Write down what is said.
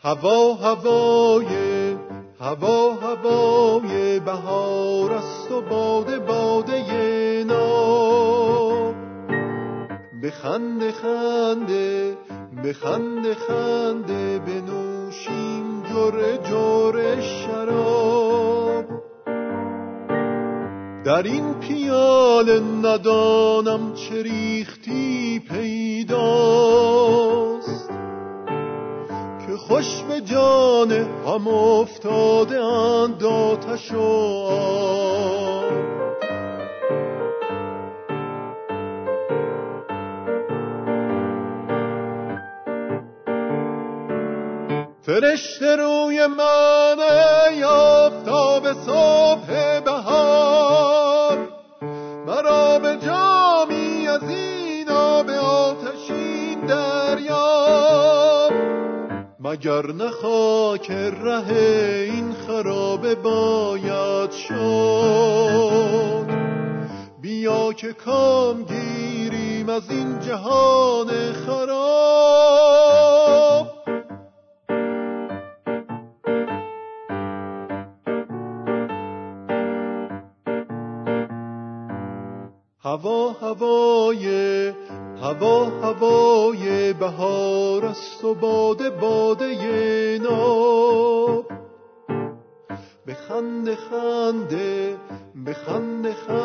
هوای بهار است و باده باده ناب. بخنده خنده بنوشیم جرعه شراب. در این پیاله ندانم چه ریختی پیداست، که خوش به جان هم افتاده اند آتش و آب. فرشته روی من ای آفتاب صبح بهار، مرا به جامی از این آب آتشین دریاب. مگر نه خاک ره این خرابه باید شد، بیا که کام گیریم از این جهان خراب. هوای بهار است و باده ناب. بخنده